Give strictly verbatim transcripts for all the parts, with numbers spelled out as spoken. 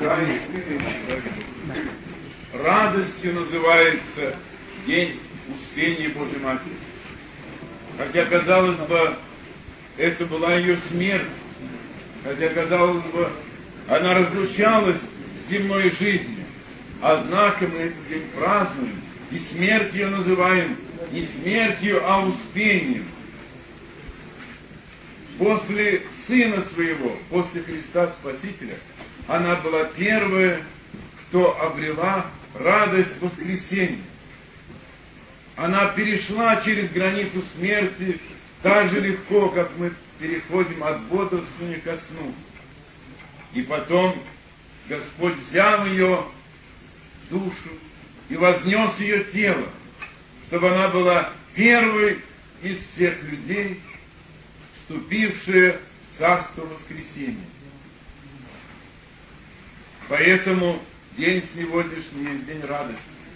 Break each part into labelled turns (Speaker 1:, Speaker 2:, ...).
Speaker 1: Отца и Сына и Святого Духа. Радостью называется день Успения Божьей Матери. Хотя, казалось бы, это была ее смерть, хотя, казалось бы, она разлучалась с земной жизнью. Однако мы этот день празднуем, и смерть ее называем не смертью, а успением. После Сына Своего, после Христа Спасителя, она была первая, кто обрела радость воскресения. Она перешла через границу смерти так же легко, как мы переходим от бодрствования ко сну. И потом Господь взял ее душу и вознес ее тело, чтобы она была первой из всех людей, вступившая в Царство Воскресения. Поэтому день сегодняшний есть день радости.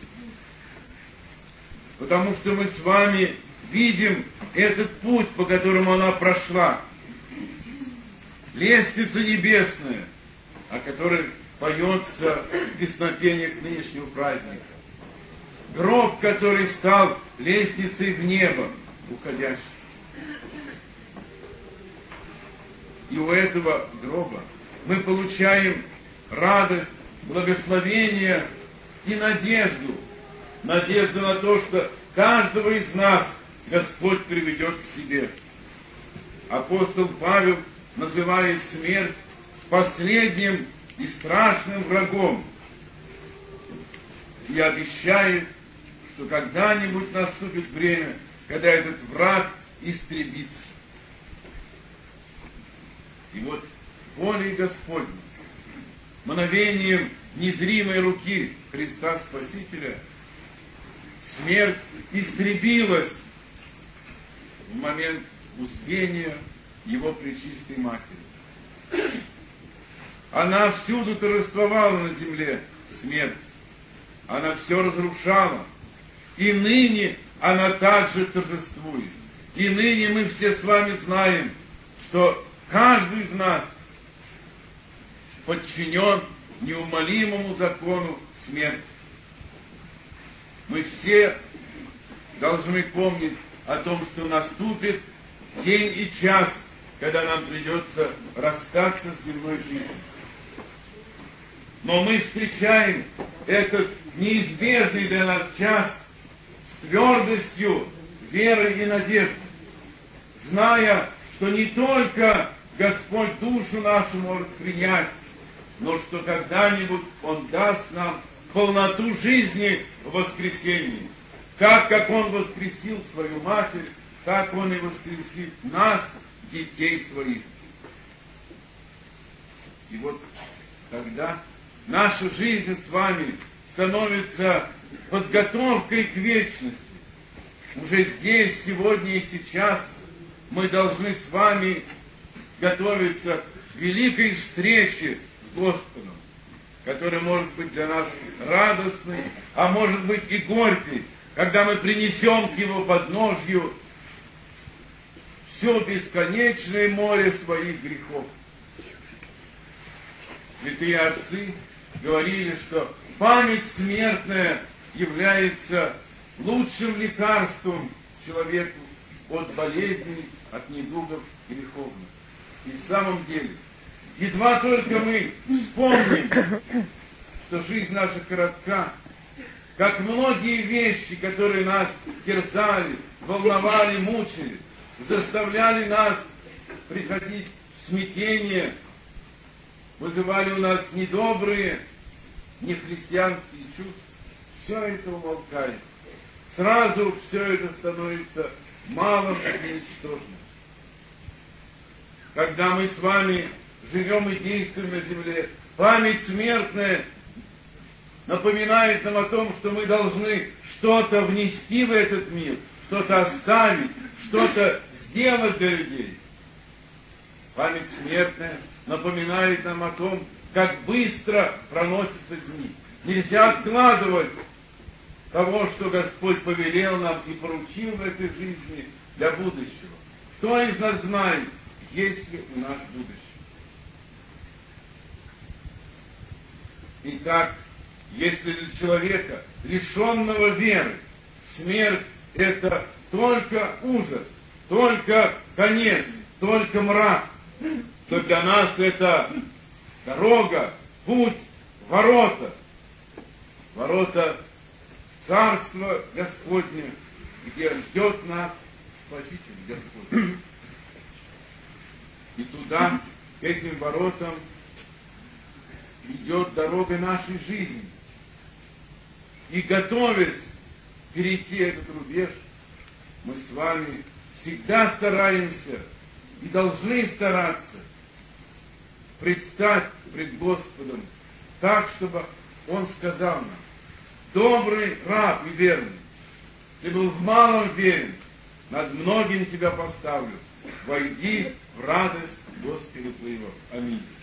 Speaker 1: Потому что мы с вами видим этот путь, по которому она прошла. Лестница небесная, о которой поется в песнопениях нынешнего праздника. Гроб, который стал лестницей в небо уходящей. И у этого гроба мы получаем радость, благословение и надежду. Надежду на то, что каждого из нас Господь приведет к себе. Апостол Павел называет смерть последним и страшным врагом. И обещает, что когда-нибудь наступит время, когда этот враг истребится. И вот волей Господней, мгновением незримой руки Христа Спасителя, смерть истребилась в момент успения Его Пречистой Матери. Она всюду торжествовала на земле смерть. Она все разрушала. И ныне она также торжествует. И ныне мы все с вами знаем, что каждый из нас подчинен неумолимому закону смерти. Мы все должны помнить о том, что наступит день и час, когда нам придется расстаться с земной жизнью. Но мы встречаем этот неизбежный для нас час с твердостью веры и надежды, зная, что не только Господь душу нашу может принять, но что когда-нибудь Он даст нам полноту жизни в воскресении. Так, как Он воскресил свою Матерь, так Он и воскресит нас, детей своих. И вот тогда наша жизнь с вами становится подготовкой к вечности. Уже здесь, сегодня и сейчас мы должны с вами готовиться к великой встрече с Господом, которая может быть для нас радостной, а может быть и горькой, когда мы принесем к Его подножью все бесконечное море своих грехов. Святые отцы говорили, что память смертная является лучшим лекарством человеку от болезней, от недугов греховных. И в самом деле, едва только мы вспомним, что жизнь наша коротка, как многие вещи, которые нас терзали, волновали, мучили, заставляли нас приходить в смятение, вызывали у нас недобрые, нехристианские чувства, все это умолкает. Сразу все это становится малым и ничтожным. Когда мы с вами живем и действуем на земле, память смертная напоминает нам о том, что мы должны что-то внести в этот мир, что-то оставить, что-то сделать для людей. Память смертная напоминает нам о том, как быстро проносятся дни. Нельзя откладывать того, что Господь повелел нам и поручил в этой жизни для будущего. Кто из нас знает, есть ли у нас будущее? Итак, если для человека, лишенного веры, смерть – это только ужас, только конец, только мрак, то для нас это дорога, путь, ворота, ворота Царства Господня, где ждет нас Спаситель Господь. И туда, к этим воротам, идет дорога нашей жизни. И готовясь перейти этот рубеж, мы с вами всегда стараемся и должны стараться предстать пред Господом так, чтобы Он сказал нам: добрый раб и верный, ты был в малом верен, над многим тебя поставлю, войди в радость Господа твоего. Аминь.